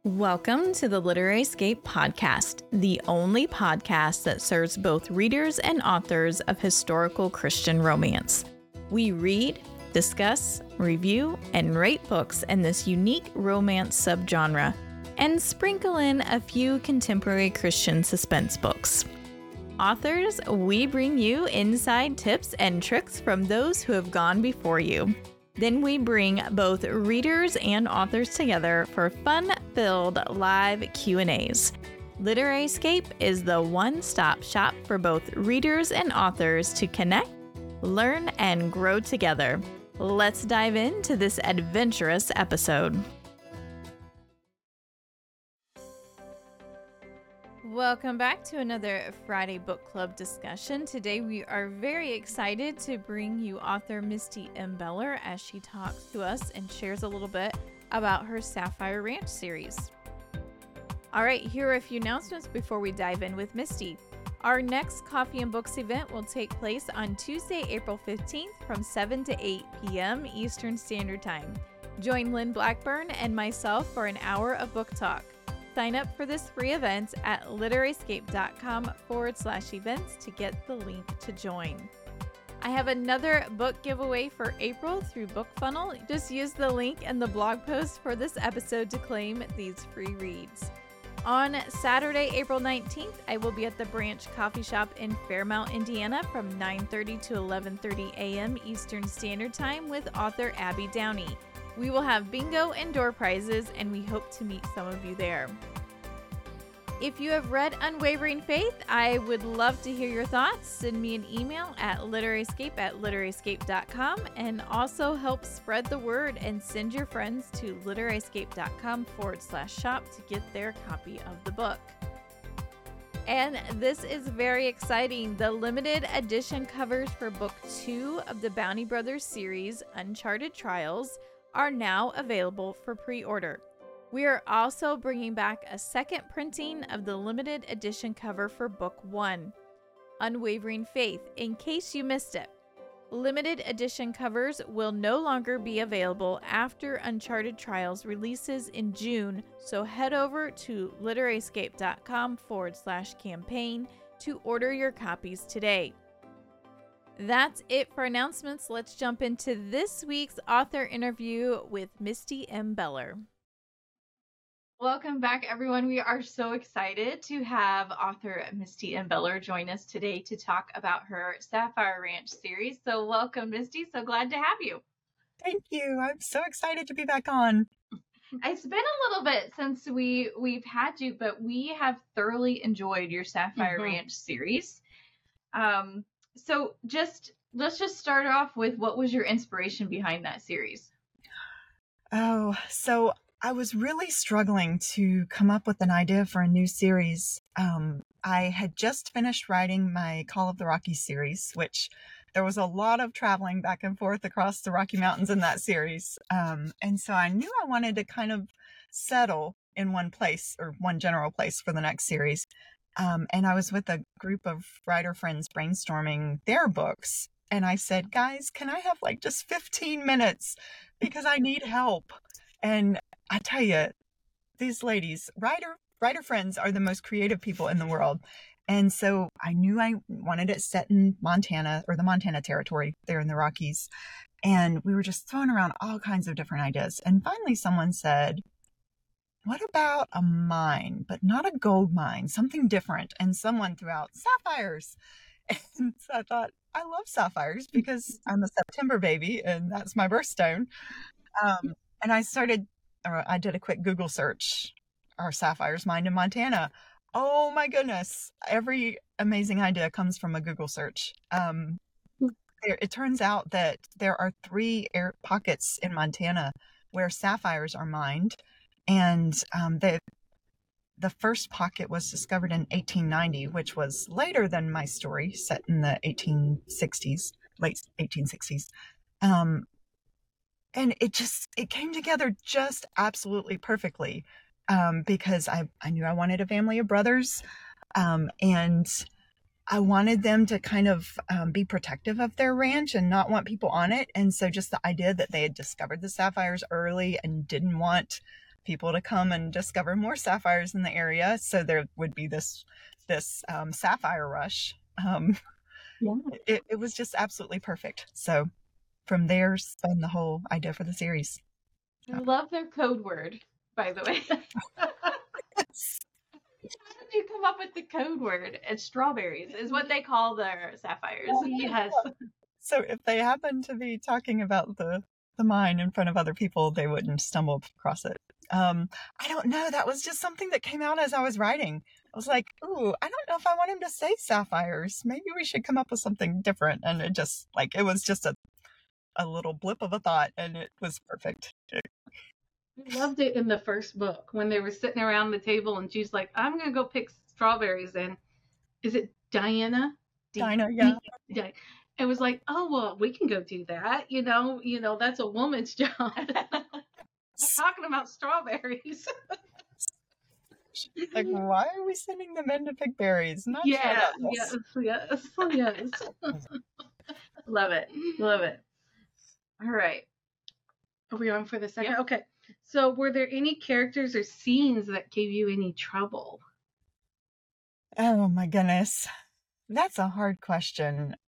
Welcome to the Literary Escape podcast, the only podcast that serves both readers and authors of historical Christian romance. We read, discuss, review, and rate books in this unique romance subgenre, and sprinkle in a few contemporary Christian suspense books. Authors, we bring you inside tips and tricks from those who have gone before you. Then we bring both readers and authors together for fun-filled live Q&As. Literary Escape is the one-stop shop for both readers and authors to connect, learn, and grow together. Let's dive into this adventurous episode. Welcome back to another Friday Book Club discussion. Today we are very excited to bring you author Misty M. Beller as she talks to us and shares a little bit about her Sapphire Ranch series. All right, here are a few announcements before we dive in with Misty. Our next Coffee and Books event will take place on Tuesday, April 15th from 7 to 8 p.m. Eastern Standard Time. Join Lynn Blackburn and myself for an hour of book talk. Sign up for this free event at literaryescape.com/events to get the link to join. I have another book giveaway for April through BookFunnel. Just use the link in the blog post for this episode to claim these free reads. On Saturday, April 19th, I will be at the Branch Coffee Shop in Fairmount, Indiana from 9:30 to 11:30 a.m. Eastern Standard Time with author Abby Downey. We will have bingo and door prizes, and we hope to meet some of you there. If you have read Unwavering Faith, I would love to hear your thoughts. Send me an email at literaryescape@literaryescape.com, and also help spread the word and send your friends to literaryescape.com/shop to get their copy of the book. And this is very exciting. The limited edition covers for book 2 of the Bounty Brothers series, Uncharted Trials, are now available for pre-order. We are also bringing back a second printing of the limited edition cover for book 1, Unwavering Faith, in case you missed it. Limited edition covers will no longer be available after Uncharted Trials releases in June, so head over to literaryescape.com/campaign to order your copies today. That's it for announcements. Let's jump into this week's author interview with Misty M. Beller. Welcome back, everyone. We are so excited to have author Misty M. Beller join us today to talk about her Sapphire Ranch series. So welcome, Misty. So glad to have you. Thank you. I'm so excited to be back on. It's been a little bit since we've had you, but we have thoroughly enjoyed your Sapphire Ranch series. So let's just start off with, what was your inspiration behind that series? So I was really struggling to come up with an idea for a new series. I had just finished writing my Call of the Rockies series, which there was a lot of traveling back and forth across the Rocky Mountains in that series. And so I knew I wanted to kind of settle in one place, or one general place, for the next series. And I was with a group of writer friends brainstorming their books. And I said, guys, can I have like just 15 minutes? Because I need help. And I tell you, these ladies, writer friends, are the most creative people in the world. And so I knew I wanted it set in Montana, or the Montana territory there in the Rockies. And we were just throwing around all kinds of different ideas. And finally someone said, what about a mine, but not a gold mine, something different? And someone threw out sapphires. And so I thought, I love sapphires because I'm a September baby and that's my birthstone. And I did a quick Google search. Are sapphires mined in Montana? Oh my goodness. Every amazing idea comes from a Google search. It turns out that there are 3 air pockets in Montana where sapphires are mined. And the first pocket was discovered in 1890, which was later than my story, set in the 1860s, late 1860s. And it came together just absolutely perfectly, because I knew I wanted a family of brothers, and I wanted them to kind of be protective of their ranch and not want people on it. And so just the idea that they had discovered the sapphires early and didn't want people to come and discover more sapphires in the area. So there would be this sapphire rush. It was just absolutely perfect. So from there spun the whole idea for the series. I love their code word, by the way. How did you come up with the code word? It's strawberries, is what they call their sapphires. Yes. So if they happen to be talking about the mine in front of other people, they wouldn't stumble across it. I don't know. That was just something that came out as I was writing. I was like, ooh, I don't know if I want him to say sapphires. Maybe we should come up with something different. And it was just a little blip of a thought, and it was perfect. I loved it in the first book when they were sitting around the table and she's like, I'm going to go pick strawberries. And is it Diana? Dinah, yeah. It was like, oh, well, we can go do that. You know, that's a woman's job. Talking about strawberries. Like, why are we sending the men to pick berries? Not yes. Love it. All right. Are we on for the second? Yep. Okay. So were there any characters or scenes that gave you any trouble? Oh my goodness. That's a hard question.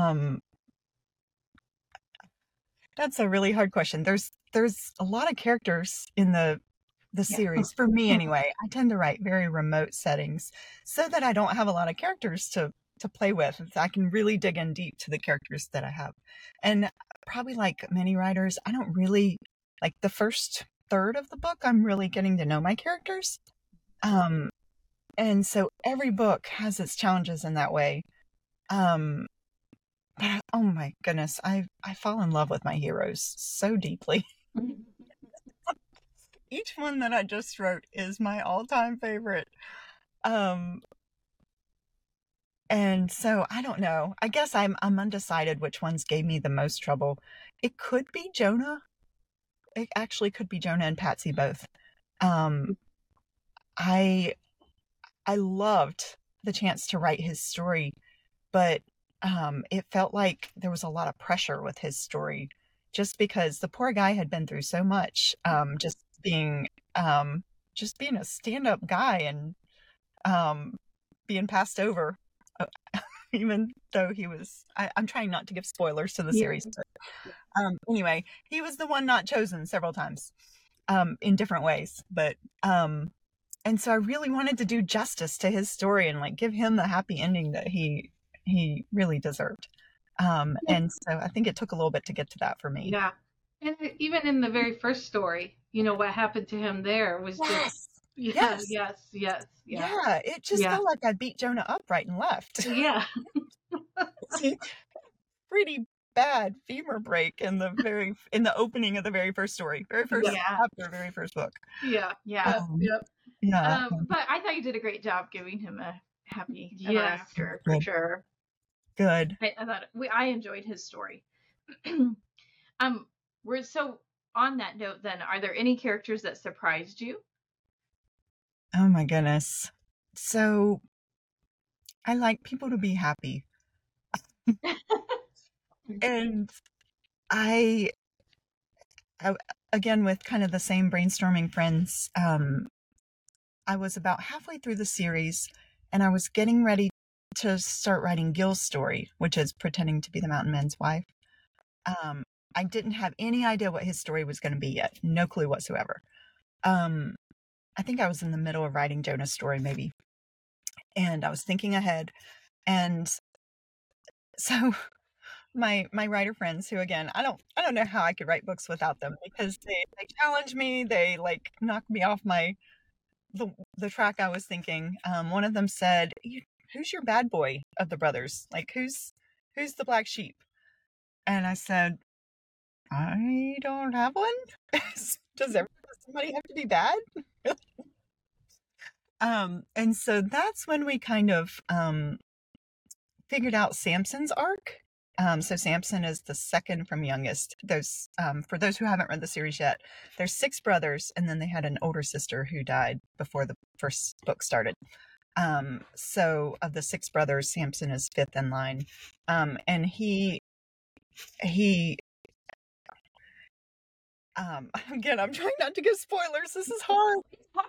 That's a really hard question. There's a lot of characters in the series, for me anyway. I tend to write very remote settings so that I don't have a lot of characters to play with. I can really dig in deep to the characters that I have. And probably like many writers, I don't really, like the first third of the book, I'm really getting to know my characters. And so every book has its challenges in that way. But oh my goodness, I fall in love with my heroes so deeply. Each one that I just wrote is my all-time favorite. And so I don't know. I guess I'm undecided which ones gave me the most trouble. It could be Jonah. It actually could be Jonah and Patsy both. I loved the chance to write his story, but it felt like there was a lot of pressure with his story, just because the poor guy had been through so much, just being a stand-up guy and being passed over, even though he was. I'm trying not to give spoilers to the series, but anyway, he was the one not chosen several times, in different ways, but. And so I really wanted to do justice to his story and like give him the happy ending that he really deserved. And so I think it took a little bit to get to that for me. Yeah. And even in the very first story, what happened to him there was just yes. Yeah, it just felt like I beat Jonah up right and left. Yeah. Pretty bad femur break in the opening of the very first story. Very first chapter, very first book. Yeah. Yeah. But I thought you did a great job giving him a happy ever after, for sure. Good. I thought I enjoyed his story. We're so on that note. Then, are there any characters that surprised you? Oh my goodness! So, I like people to be happy, and I again with kind of the same brainstorming friends. I was about halfway through the series, and I was getting ready to start writing Gil's story, which is pretending to be the Mountain Man's wife. I didn't have any idea what his story was going to be yet. No clue whatsoever. I think I was in the middle of writing Jonah's story, maybe. And I was thinking ahead. And so my writer friends, who again, I don't know how I could write books without them, because they challenge me. They like knock me off the track I was thinking. One of them said, who's your bad boy of the brothers? Like, who's the black sheep? And I said, I don't have one. Does somebody have to be bad? And so that's when we kind of figured out Samson's arc. So Samson is the second from youngest. There's for those who haven't read the series yet, there's 6 brothers, and then they had an older sister who died before the first book started. So of the 6 brothers, Samson is 5th in line. And he Again, I'm trying not to give spoilers. This is hard.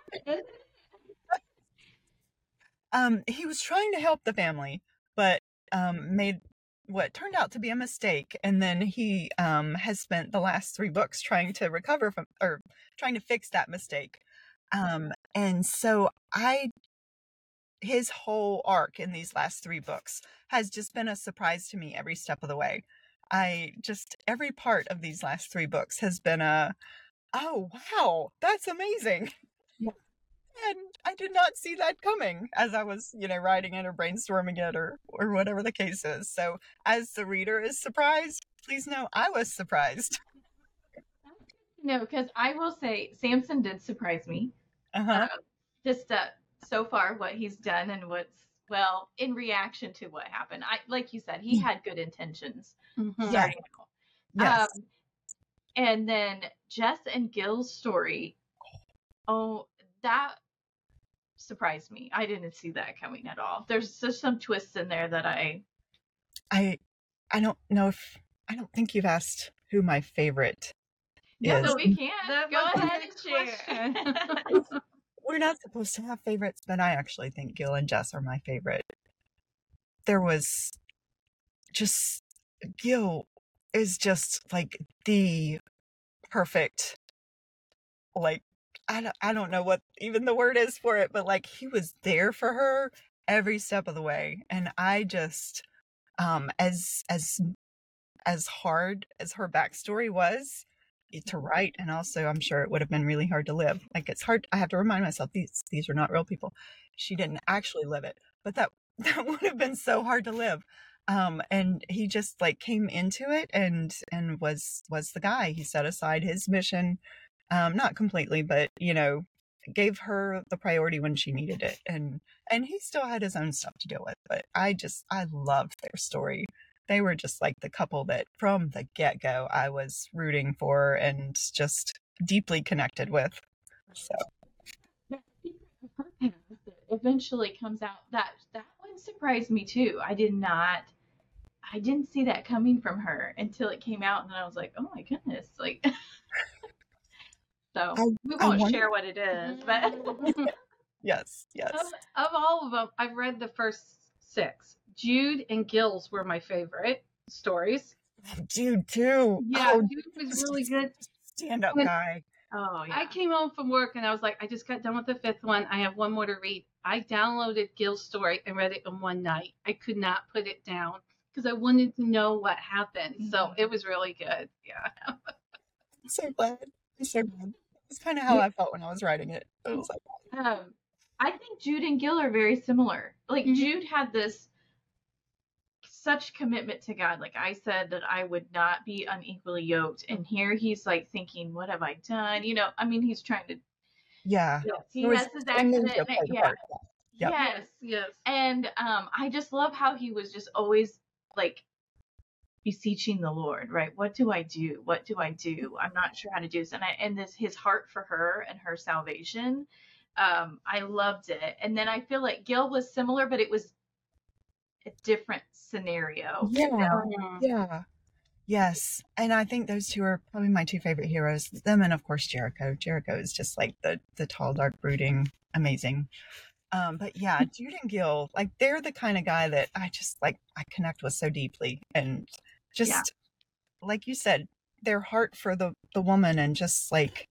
He was trying to help the family, but made what turned out to be a mistake. And then he has spent the last 3 books trying to recover from, or trying to fix that mistake. And so his whole arc in these last 3 books has just been a surprise to me every step of the way. Every part of these last 3 books has been oh, wow, that's amazing. Yeah. And I did not see that coming as I was, writing it or brainstorming it or whatever the case is. So as the reader is surprised, please know I was surprised. No, because I will say Samson did surprise me. Just so far what he's done and in reaction to what happened. Like you said, he had good intentions. Yes. Yes. And then Jess and Gil's story, that surprised me. I didn't see that coming at all. There's just some twists in there that I don't know I don't think you've asked who my favorite is. No, we can't. Go ahead and share. We're not supposed to have favorites, but I actually think Gil and Jess are my favorite. There was just, Gil is just like the perfect, like, I don't know what even the word is for it, but like he was there for her every step of the way. And I just, as hard as her backstory was to write, and also I'm sure it would have been really hard to live. Like, it's hard. I have to remind myself these are not real people. She didn't actually live it, but that would have been so hard to live. And he just like came into it and was the guy. He set aside his mission, not completely, but gave her the priority when she needed it. And he still had his own stuff to deal with, but I loved their story. They were just like the couple that from the get-go I was rooting for and just deeply connected with. So eventually comes out, that one surprised me too. I didn't see that coming from her until it came out, and then I was like, oh my goodness, like so we won't share what it is, but yes. Of all of them, I've read the first 6. Jude and Gil's were my favorite stories. Jude too. Yeah, Jude was really good. Stand-up guy. Oh yeah. I came home from work and I was like, I just got done with the 5th one. I have one more to read. I downloaded Gil's story and read it in one night. I could not put it down because I wanted to know what happened. Mm-hmm. So it was really good. Yeah. I'm so glad. It's kind of how I felt when I was writing it. I was like, I think Jude and Gil are very similar. Like, Jude had such commitment to God. Like I said, that I would not be unequally yoked. And here he's like thinking, what have I done? He's trying to. Yeah. He has his accident. Yeah. Yep. Yes. And I just love how he was just always like beseeching the Lord, right? What do I do? What do I do? I'm not sure how to do this. And his heart for her and her salvation. I loved it. And then I feel like Gil was similar, but it was a different scenario. Yeah. Yes. And I think those two are probably my 2 favorite heroes. Them and of course Jericho. Jericho is just like the tall, dark, brooding, amazing. But yeah, Jude and Gil, like they're the kind of guy that I just like, I connect with so deeply. And just like you said, their heart for the woman and just like,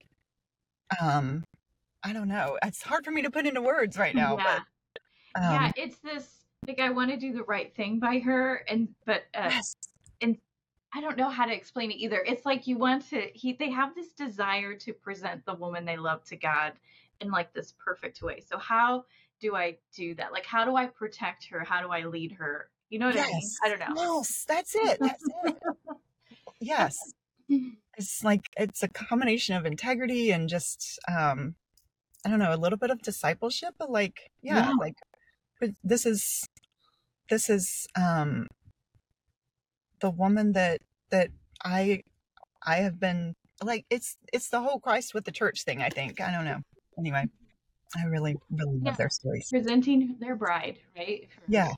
I don't know. It's hard for me to put into words right now. Yeah. But, it's this, like, I want to do the right thing by her. But I don't know how to explain it either. It's like they have this desire to present the woman they love to God in like this perfect way. So how do I do that? Like, how do I protect her? How do I lead her? You know what I mean? I don't know. Yes, that's it. Yes. It's like, it's a combination of integrity and just, I don't know, a little bit of discipleship, but like, like this is the woman that I have been like, it's the whole Christ with the church thing, I think. I don't know. Anyway, I really, really love their stories. Presenting their bride, right? Yeah.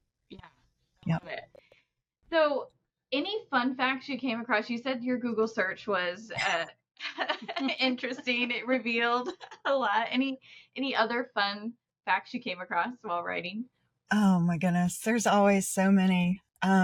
So any fun facts you came across? You said your Google search was interesting. It revealed a lot. Any other fun facts you came across while writing? Oh my goodness, there's always so many.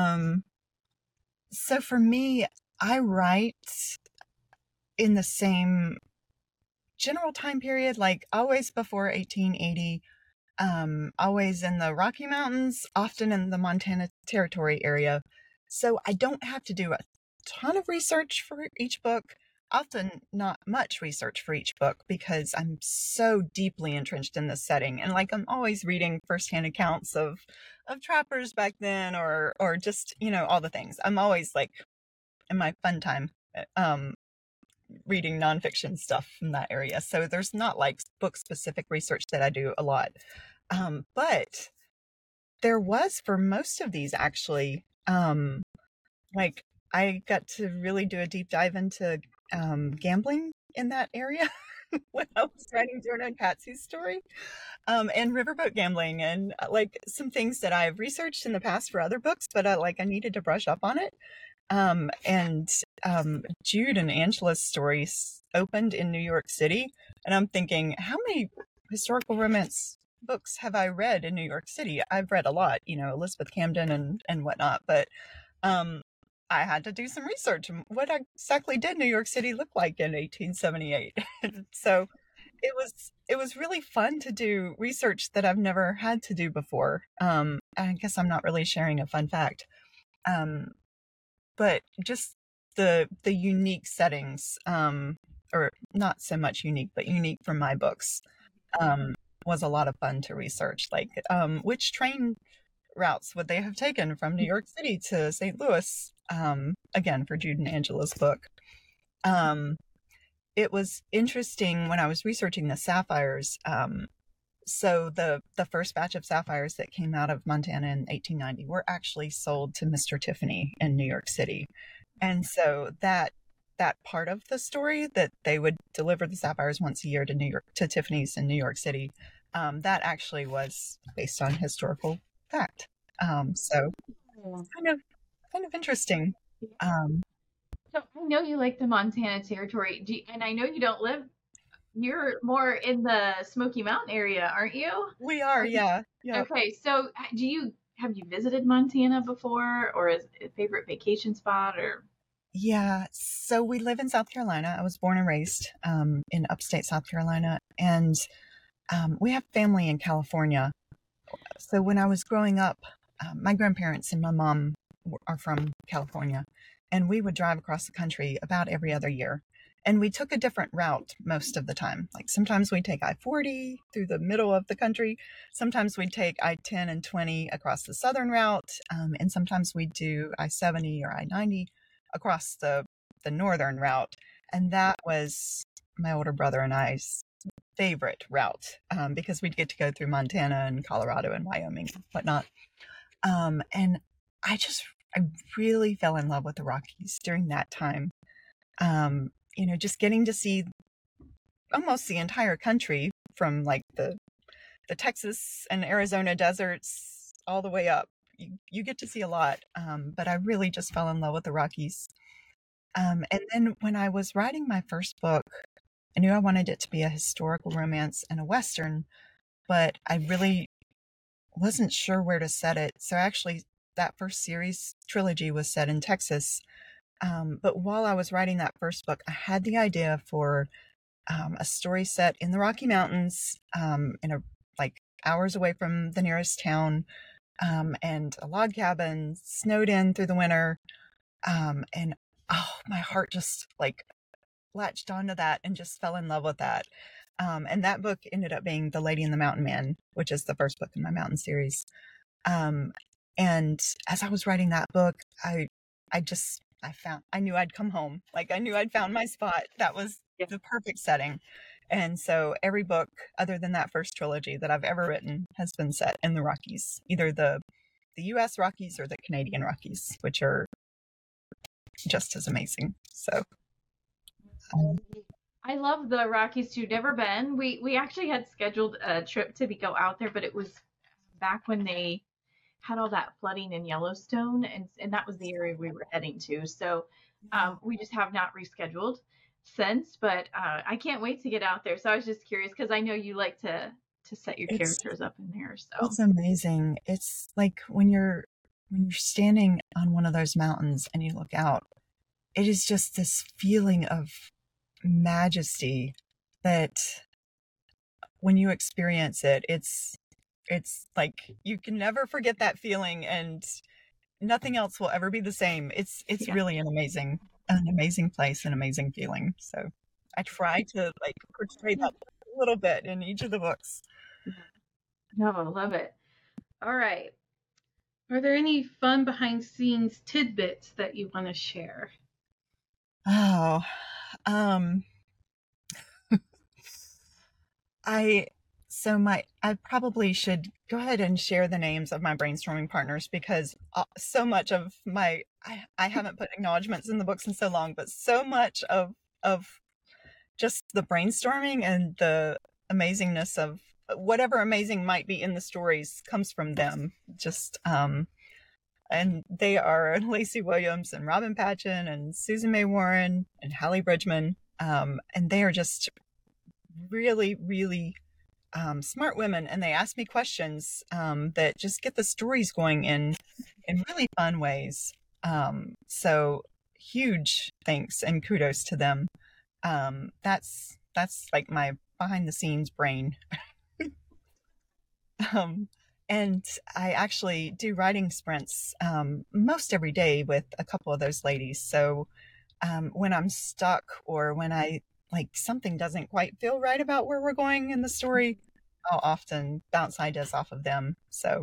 So for me, I write in the same general time period, like always before 1880, always in the Rocky Mountains, often in the Montana Territory area. So I don't have to do a ton of research for each book, often not much research for each book, because I'm so deeply entrenched in this setting. And like I'm always reading firsthand accounts of trappers back then, or just, all the things. I'm always like in my fun time reading nonfiction stuff from that area. So there's not like book specific research that I do a lot. But there was for most of these actually, like I got to really do a deep dive into gambling in that area when I was writing Jordan and Patsy's story, and riverboat gambling, and like some things that I've researched in the past for other books, but I needed to brush up on it. And Jude and Angela's stories opened in New York City, and I'm thinking, how many historical romance books have I read in New York City? I've read a lot, Elizabeth Camden and whatnot, but I had to do some research. What exactly did New York City look like in 1878? So it was really fun to do research that I've never had to do before. I guess I'm not really sharing a fun fact. But just the unique settings, or not so much unique, but unique from my books, was a lot of fun to research. Like, which train routes would they have taken from New York City to St. Louis? Again, for Jude and Angela's book. It was interesting when I was researching the sapphires. So the first batch of sapphires that came out of Montana in 1890 were actually sold to Mr. Tiffany in New York City. And so that part of the story, that they would deliver the sapphires once a year to Tiffany's in New York City, that actually was based on historical fact. So kind of interesting. So I know you like the Montana Territory, and I know you don't live. You're more in the Smoky Mountain area, aren't you? We are, yeah. Okay, so have you visited Montana before, or is it a favorite vacation spot, or? Yeah, so we live in South Carolina. I was born and raised in upstate South Carolina, and we have family in California. So when I was growing up, my grandparents and my mom are from California, and we would drive across the country about every other year. And we took a different route most of the time. Like sometimes we'd take I-40 through the middle of the country. Sometimes we'd take I-10 and 20 across the southern route. And sometimes we'd do I-70 or I-90 across the northern route. And that was my older brother and I's favorite route, because we'd get to go through Montana and Colorado and Wyoming and whatnot. And I really fell in love with the Rockies during that time. Just getting to see almost the entire country, from like the Texas and Arizona deserts all the way up. You get to see a lot, but I really just fell in love with the Rockies. And then when I was writing my first book, I knew I wanted it to be a historical romance and a Western, but I really wasn't sure where to set it. So actually, that first series trilogy was set in Texas. But while I was writing that first book, I had the idea for a story set in the Rocky Mountains, like hours away from the nearest town, and a log cabin, snowed in through the winter. And my heart just like latched onto that and just fell in love with that. And that book ended up being The Lady and the Mountain Man, which is the first book in my mountain series. And as I was writing that book, I knew I'd come home. Like I knew I'd found my spot. That was the perfect setting. And so every book other than that first trilogy that I've ever written has been set in the Rockies, either the US Rockies or the Canadian Rockies, which are just as amazing. So I love the Rockies too. Never been. We actually had scheduled a trip to go out there, but it was back when they had all that flooding in Yellowstone, and that was the area we were heading to. So we just have not rescheduled. sense, but I can't wait to get out there. So I was just curious because I know you like to set your It's characters up in there. So it's amazing. It's like when you're standing on one of those mountains and you look out, it is just this feeling of majesty that when you experience it, it's like you can never forget that feeling, and nothing else will ever be the same. It's yeah. really an amazing place, an amazing feeling. So I try to like portray that a little bit in each of the books. No, I love it. All right. Are there any fun behind scenes tidbits that you want to share? Oh, um, I I probably should go ahead and share the names of my brainstorming partners because so much of I haven't put acknowledgments in the books in so long, but so much of just the brainstorming and the amazingness of whatever amazing might be in the stories comes from them. Just and they are Lacey Williams and Robin Patchen and Susan May Warren and Hallie Bridgman, and they are just really, really smart women, and they ask me questions that just get the stories going in really fun ways. So huge thanks and kudos to them. That's like my behind the scenes brain. And I actually do writing sprints most every day with a couple of those ladies. So when I'm stuck or when I like something doesn't quite feel right about where we're going in the story, I'll often bounce ideas off of them. So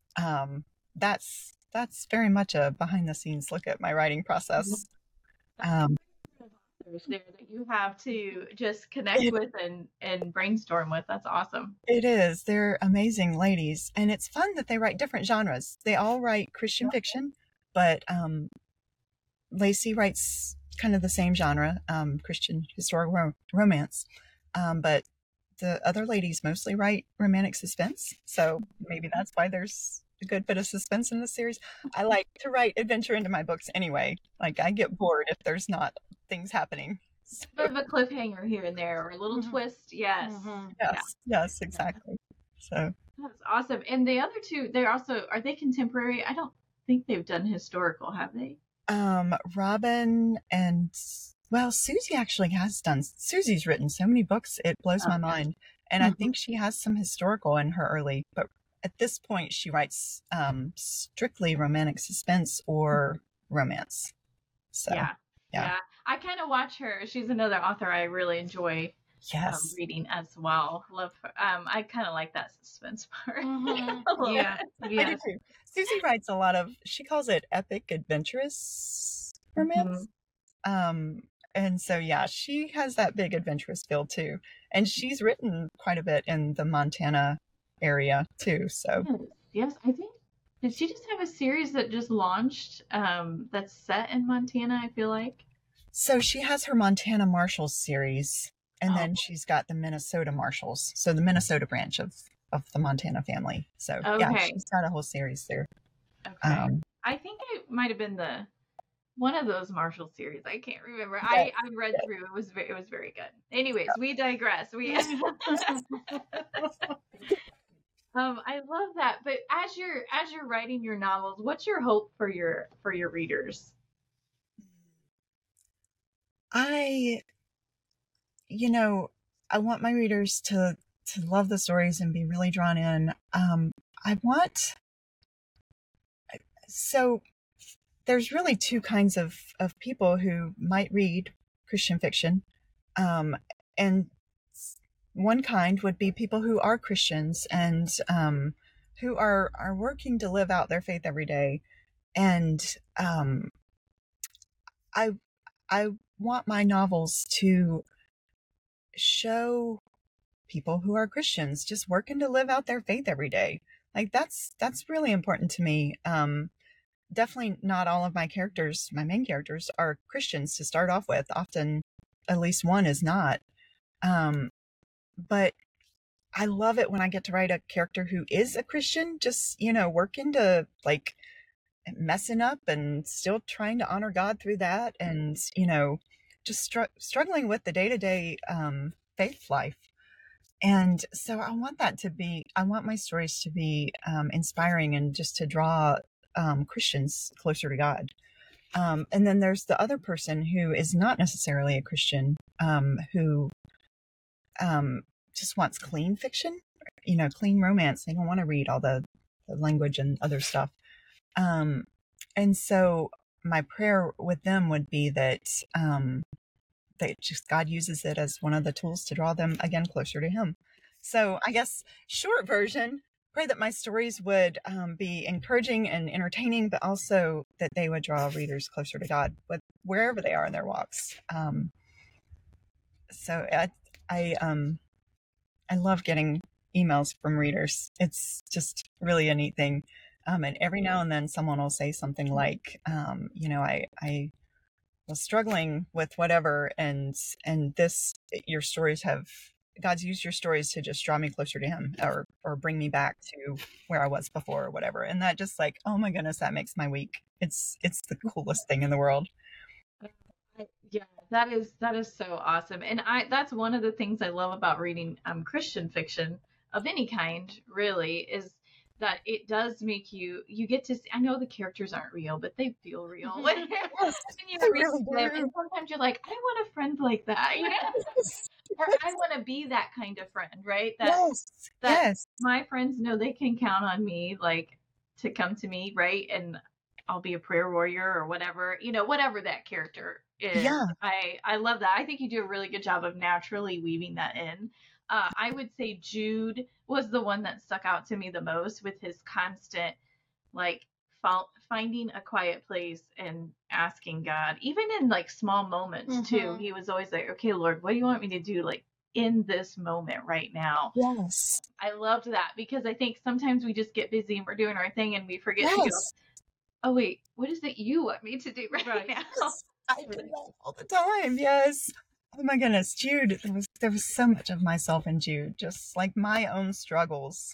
that's very much a behind the scenes look at my writing process. There's there that you have to just connect with and brainstorm with. That's awesome. It is. They're amazing ladies, and it's fun that they write different genres. They all write Christian fiction, but Lacey writes kind of the same genre, Christian historical romance. But the other ladies mostly write romantic suspense. So maybe that's why there's a good bit of suspense in this series. I like to write adventure into my books anyway. Like I get bored if there's not things happening. So, Bit of a cliffhanger here and there or a little twist. Yes. yes, exactly. So That's awesome. And the other two, they're also, are they contemporary? I don't think they've done historical, have they? Robin and well, Susie actually has done. Susie's written so many books, it blows my mind. And I think she has some historical in her early, but at this point she writes strictly romantic suspense or romance. So yeah. I kind of watch her. She's another author I really enjoy yes. reading as well. Love her. I kind of like that suspense part. Yeah. I do too. Susie writes a lot of, she calls it epic adventurous romance. And so, yeah, she has that big adventurous feel too. And she's written quite a bit in the Montana area too. So, yes, I think, did she just have a series that just launched that's set in Montana, I feel like? So she has her Montana Marshals series, and then she's got the Minnesota Marshals. So the Minnesota branch of the Montana family. So, yeah, she's got a whole series there. Okay. I think it might have been one of those Marshall series. I can't remember. I read through. It was very good. Anyways, we digress. I love that. But as you're writing your novels, what's your hope for your readers? I want my readers to love the stories and be really drawn in. So there's really two kinds of people who might read Christian fiction. And one kind would be people who are Christians and who are working to live out their faith every day. And I want my novels to show people who are Christians just working to live out their faith every day. Like that's really important to me. Definitely not all of my main characters are Christians to start off with. Often at least one is not. But I love it when I get to write a character who is a Christian, just, working to like messing up and still trying to honor God through that. And, just struggling with the day-to-day faith life. And so I want my stories to be inspiring and just to draw Christians closer to God. And then there's the other person who is not necessarily a Christian, who just wants clean fiction, clean romance. They don't want to read all the language and other stuff. And so my prayer with them would be that just God uses it as one of the tools to draw them again closer to Him. So I guess short version, pray that my stories would be encouraging and entertaining, but also that they would draw readers closer to God, wherever they are in their walks. So I love getting emails from readers. It's just really a neat thing. And every now and then someone will say something like, I was struggling with whatever, and God's used your stories to just draw me closer to Him, or bring me back to where I was before, or whatever. And that just like, oh my goodness, that makes my week. It's the coolest thing in the world. Yeah, that is so awesome. And that's one of the things I love about reading Christian fiction of any kind, really, is that it does make you get to see, I know the characters aren't real, but they feel real. Yes, And you read them, and sometimes you're like, I want a friend like that, or I want to be that kind of friend, right? That my friends know they can count on me, like, to come to me, right? And I'll be a prayer warrior or whatever, whatever that character is. Yeah. I love that. I think you do a really good job of naturally weaving that in. I would say Jude was the one that stuck out to me the most, with his constant, like, finding a quiet place and asking God, even in like small moments too. He was always like, okay, Lord, what do you want me to do, like, in this moment right now? Yes. I loved that, because I think sometimes we just get busy and we're doing our thing and we forget to go, oh wait, what is it you want me to do right now? Yes. I do that all the time. Yes. Oh my goodness, Jude. There was so much of myself in Jude, just like my own struggles.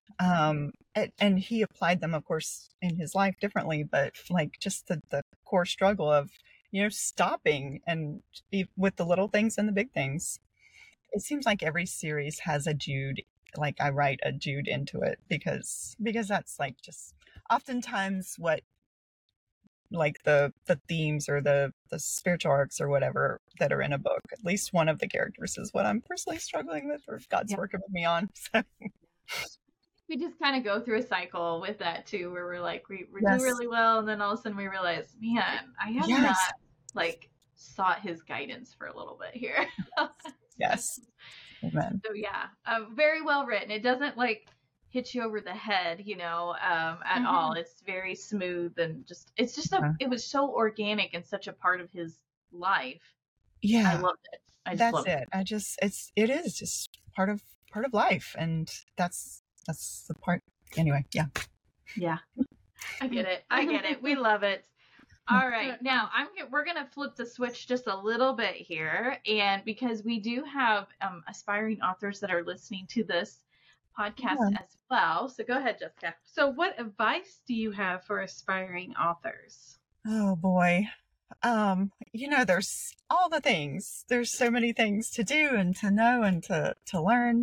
And he applied them, of course, in his life differently, but like just the core struggle of, stopping and with the little things and the big things. It seems like every series has a Jude, like I write a Jude into it, because that's like just oftentimes what, like the themes or the spiritual arcs or whatever that are in a book. At least one of the characters is what I'm personally struggling with, or God's working with me on. So. We just kind of go through a cycle with that too, where we're like, we do really well, and then all of a sudden we realize, man, I have not like sought His guidance for a little bit here. Yes. Amen. So yeah, very well written. It doesn't like hit you over the head, at all. It's very smooth, and it was so organic and such a part of his life. Yeah. I loved it. That's it. It is just part of life. And that's the part. Anyway. Yeah. Yeah. I get it. We love it. All right. Now we're going to flip the switch just a little bit here. And because we do have aspiring authors that are listening to this podcast as well. So go ahead, Jessica. So what advice do you have for aspiring authors? Oh boy. There's all the things. There's so many things to do and to know and to learn.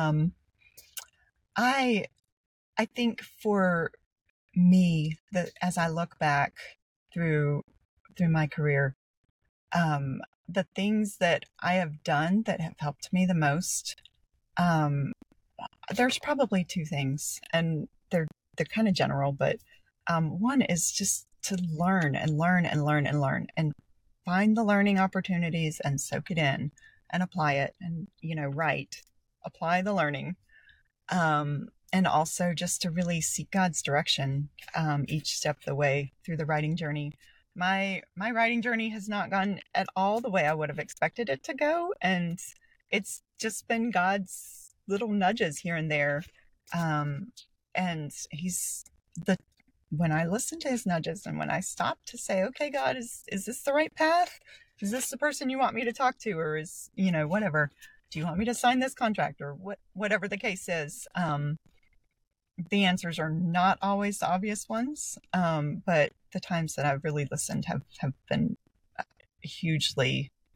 I think for me, that as I look back through my career, the things that I have done that have helped me the most, there's probably two things, and they're kind of general, but one is just to learn and learn and learn and learn, and find the learning opportunities and soak it in and apply it, and apply the learning, and also just to really seek God's direction each step of the way through the writing journey. My writing journey has not gone at all the way I would have expected it to go, and it's just been God's little nudges here and there, and when I listen to His nudges, and when I stop to say, okay, God, is this the right path? Is this the person you want me to talk to? Or is, whatever, do you want me to sign this contract, or whatever the case is? The answers are not always the obvious ones. But the times that I've really listened have been hugely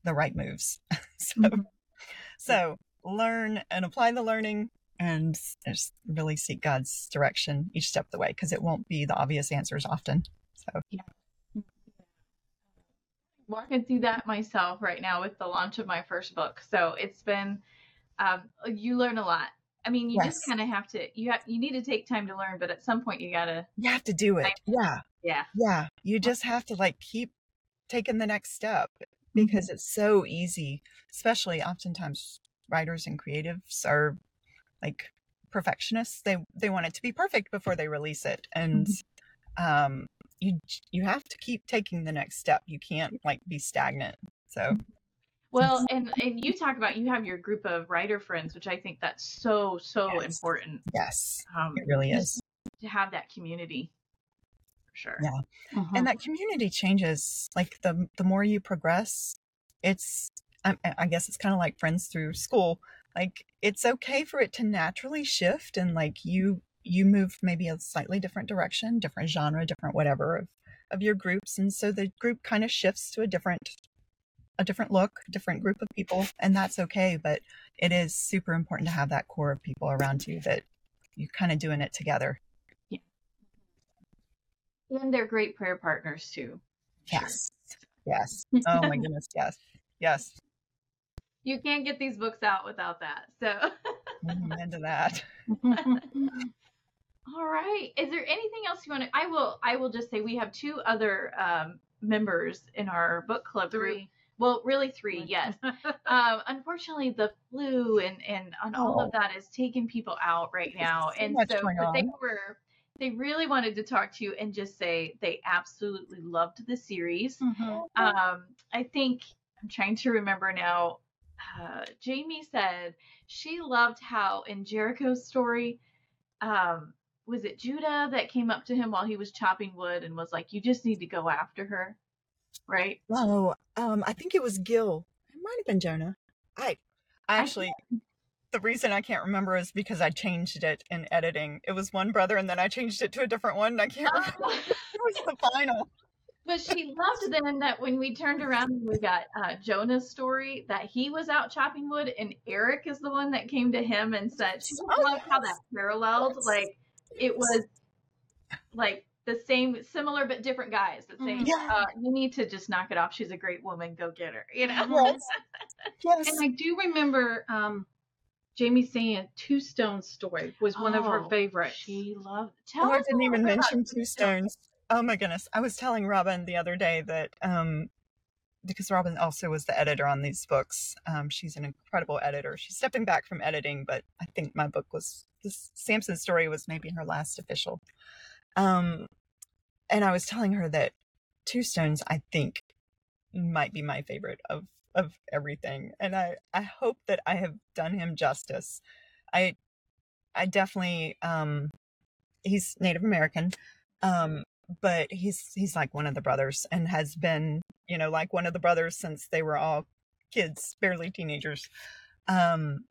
the right moves. Mhm. So learn and apply the learning, and just really seek God's direction each step of the way, because it won't be the obvious answers often. So Walking through that myself right now with the launch of my first book. So it's been, you learn a lot. I mean, you just yes, kind of have to, you need to take time to learn, but at some point you gotta, you have to do it. Yeah. yeah. You just have to like keep taking the next step, because it's so easy, especially oftentimes writers and creatives are like perfectionists. They want it to be perfect before they release it. And you have to keep taking the next step. You can't like be stagnant. So Well, and you talk about, you have your group of writer friends, which I think that's so yes, important. yes, it really is. To have that community, for sure. Yeah. And that community changes. Like the more you progress, I guess it's kind of like friends through school. Like it's okay for it to naturally shift, and like you move maybe a slightly different direction, different genre, different whatever of your groups, and so the group kind of shifts to a different look, different group of people, and that's okay. But it is super important to have that core of people around you that you're kind of doing it together. Yeah. And they're great prayer partners too. Yes. Yes. Oh my goodness. Yes. Yes. You can't get these books out without that. So Into that. All right. Is there anything else you want to? I will just say we have two other members in our book club group. Well, really three, yes. Unfortunately, the flu and all of that is taking people out right now, and so but they really wanted to talk to you and just say they absolutely loved the series. I think I'm trying to remember now. Jamie said she loved how in Jericho's story, was it Judah that came up to him while he was chopping wood and was like, "You just need to go after her," right? Oh, I think it was Gil. It might have been Jonah. I actually, the reason I can't remember is because I changed it in editing. It was one brother, and then I changed it to a different one. And I can't remember. It was the final. But she loved then that when we turned around and we got Jonah's story, that he was out chopping wood and Eric is the one that came to him and said, she loved how that paralleled. Like it was like the same, similar but different guys that saying, you need to just knock it off. She's a great woman. Go get her. You know? Yes. And I do remember Jamie saying Two Stones story was one of her favorites. She loved. I didn't even mention Two Stones. Oh my goodness. I was telling Robin the other day that, because Robin also was the editor on these books. She's an incredible editor. She's stepping back from editing, but I think my book Samson's story was maybe her last official. And I was telling her that Two Stones, I think, might be my favorite of everything. And I hope that I have done him justice. I definitely, he's Native American, but he's like one of the brothers and has been, like one of the brothers since they were all kids, barely teenagers. And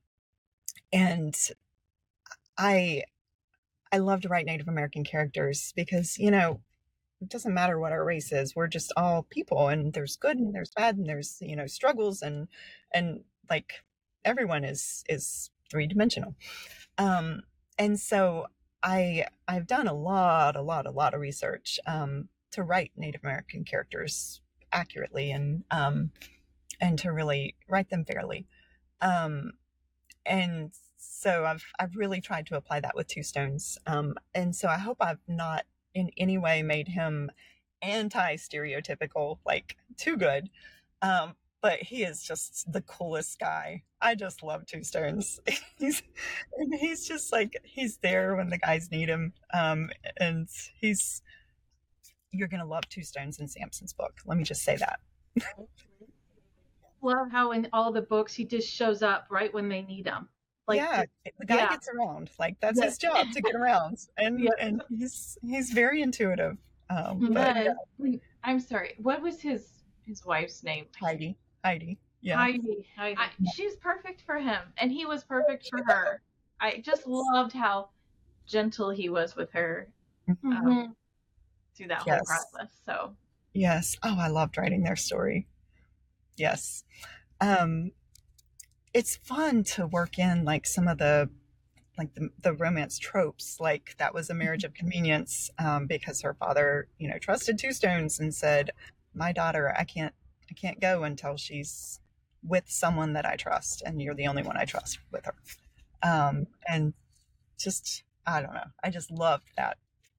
I love to write Native American characters because, it doesn't matter what our race is. We're just all people, and there's good and there's bad and there's, struggles and like everyone is three-dimensional. And so I've done a lot of research to write Native American characters accurately and to really write them fairly. And so I've really tried to apply that with Two Stones. And so I hope I've not in any way made him anti-stereotypical, like too good. But he is just the coolest guy. I just love Two Stones. He's just like, he's there when the guys need him. And you're going to love Two Stones in Samson's book. Let me just say that. Love how in all the books he just shows up right when they need him. Like, the guy gets around. Like that's his job, to get around. And he's very intuitive. I'm sorry. What was his wife's name? Heidi. Yeah. Heidi. She's perfect for him, and he was perfect for her. I just loved how gentle he was with her through that whole process. So yes. Oh, I loved writing their story. yes. It's fun to work in like some of the romance tropes, like that was a marriage of convenience, because her father, trusted Two Stones and said, my daughter, I can't go until she's with someone that I trust, and you're the only one I trust with her. And just, I don't know, I just loved that.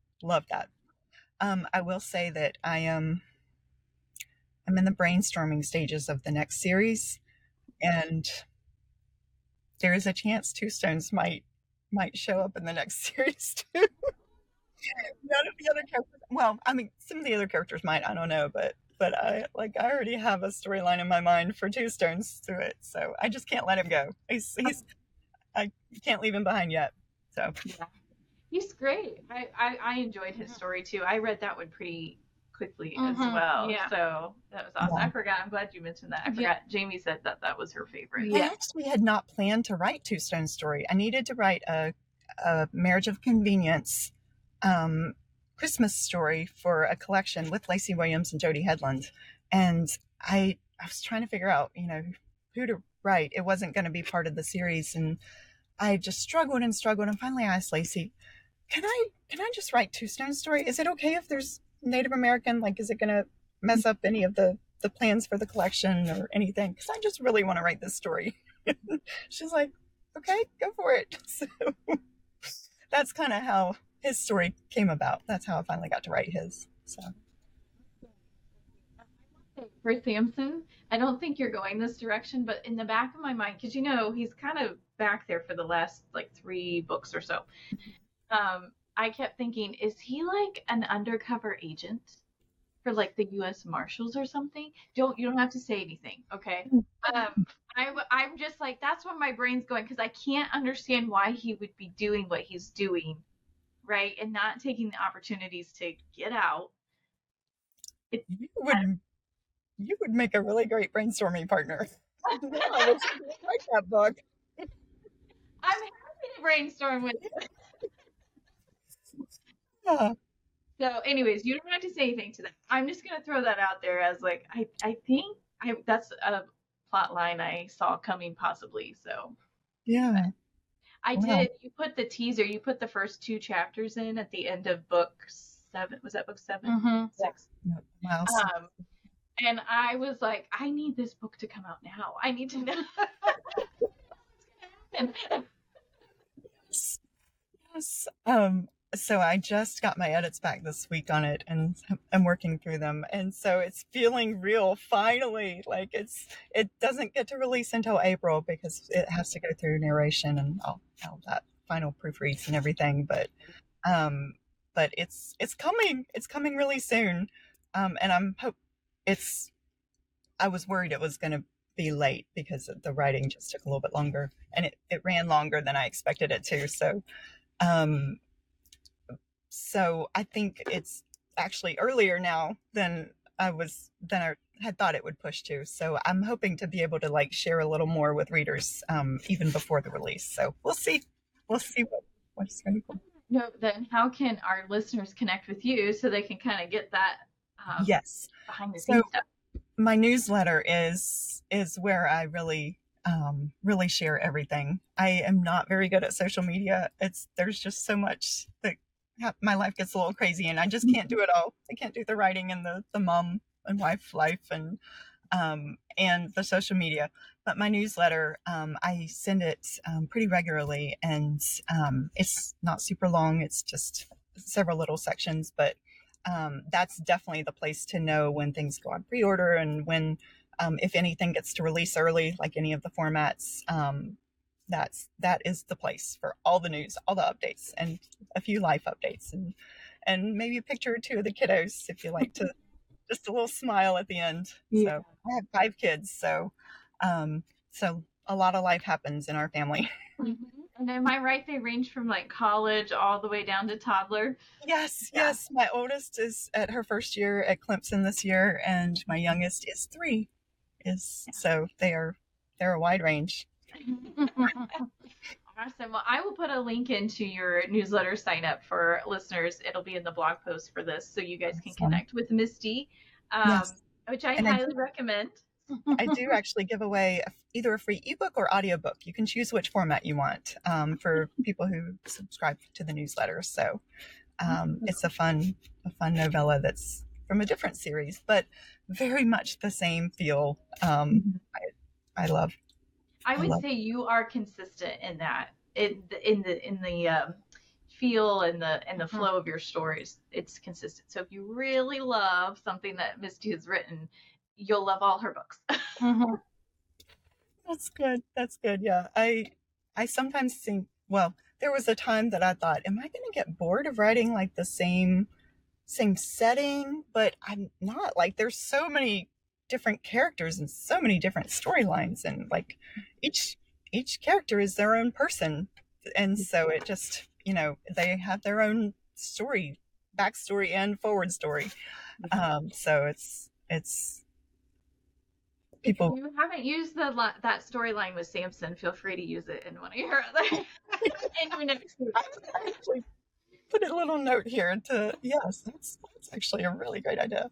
I will say that I'm in the brainstorming stages of the next series, and there is a chance Two Stones might show up in the next series too. None of the other characters. Well, I mean, some of the other characters might. I don't know, but I already have a storyline in my mind for Two Stones through it, so I just can't let him go. I can't leave him behind yet. So yeah, he's great. I enjoyed his story too. I read that one pretty quickly as well. Yeah. So that was awesome. Yeah. I forgot. I'm glad you mentioned that. I forgot. Jamie said that was her favorite. I actually had not planned to write Two Stones story. I needed to write a marriage of convenience Christmas story for a collection with Lacey Williams and Jody Headland, and I was trying to figure out who to write. It wasn't going to be part of the series, and I just struggled, and finally I asked Lacey, can I just write Two Stones story? Is it okay if there's Native American? Like, is it going to mess up any of the plans for the collection or anything? Because I just really want to write this story. She's like, okay, go for it. So that's kind of how his story came about. That's how I finally got to write his. So for Samson, I don't think you're going this direction, but in the back of my mind, because he's kind of back there for the last like 3 books or so. I kept thinking, is he like an undercover agent for like the U.S. Marshals or something? You don't have to say anything, okay? I'm just like, that's what my brain's going, because I can't understand why he would be doing what he's doing, right, and not taking the opportunities to get out. You would make a really great brainstorming partner. I would write that book. I'm happy to brainstorm with you. Yeah. So anyways, you don't have to say anything to that. I'm just going to throw that out there as like, I think that's a plot line I saw coming possibly. So yeah, I did. You put the teaser, you put the first 2 chapters in at the end of book 7. Was that book 7? 6. Wow. And I was like, I need this book to come out now. I need to know what's going to happen. Yes. So I just got my edits back this week on it, and I'm working through them, and so it's feeling real finally. Like it doesn't get to release until April because it has to go through narration and all that final proofreads and everything. But it's coming. It's coming really soon. And I was worried it was going to be late because the writing just took a little bit longer, and it ran longer than I expected it to. So I think it's actually earlier now than I had thought it would push to. So I'm hoping to be able to like share a little more with readers even before the release. So we'll see what is going to go. No, then how can our listeners connect with you so they can kind of get that yes behind the scenes stuff? My newsletter is where I really share everything. I am not very good at social media. There's just so much that my life gets a little crazy, and I just can't do it all. I can't do the writing and the mom and wife life and the social media. But my newsletter, I send it pretty regularly, and it's not super long. It's just several little sections, but that's definitely the place to know when things go on pre-order and when, if anything gets to release early, like any of the formats. That is the place for all the news, all the updates, and a few life updates, and maybe a picture or 2 of the kiddos if you like to, just a little smile at the end. Yeah. So I have 5 kids, so a lot of life happens in our family. Mm-hmm. And am I right? They range from like college all the way down to toddler. Yes. My oldest is at her first year at Clemson this year, and my youngest is 3. So they're a wide range. Awesome. Well, I will put a link into your newsletter sign up for listeners. It'll be in the blog post for this, so you guys can connect with Misty, which I highly recommend. I do actually give away either a free ebook or audiobook. You can choose which format you want for people who subscribe to the newsletter. So it's a fun novella that's from a different series, but very much the same feel. I love. I would say you are consistent in that, in the feel and the flow of your stories. It's consistent. So if you really love something that Misty has written, you'll love all her books. That's good. Yeah. I sometimes think, well, there was a time that I thought, am I going to get bored of writing like the same setting? But I'm not. Like, there's so many different characters and so many different storylines, and like each character is their own person. And so it just, they have their own story, backstory and forward story. So it's people. If you haven't used that storyline with Samson, feel free to use it in one of your other in your next movie. I actually put a little note here yes, that's actually a really great idea.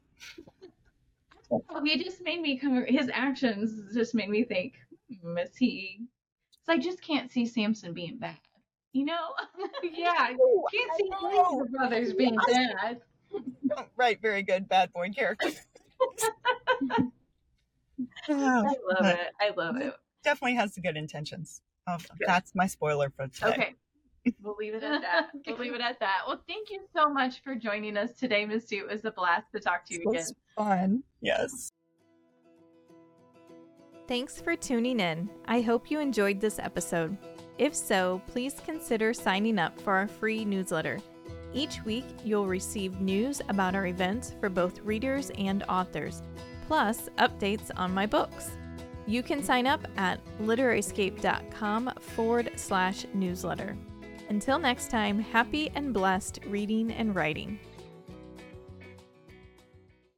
He just made me his actions just made me think, is he? So I just can't see Samson being bad. Yeah, can't see the brothers being bad. Don't write very good bad boy characters. I love it. Definitely has good intentions. That's my spoiler for today. Okay. We'll leave it at that. Well, thank you so much for joining us today, Misty. It was a blast to talk to you again. It was fun. Yes. Thanks for tuning in. I hope you enjoyed this episode. If so, please consider signing up for our free newsletter. Each week, you'll receive news about our events for both readers and authors, plus updates on my books. You can sign up at literaryscape.com/newsletter. Until next time, happy and blessed reading and writing.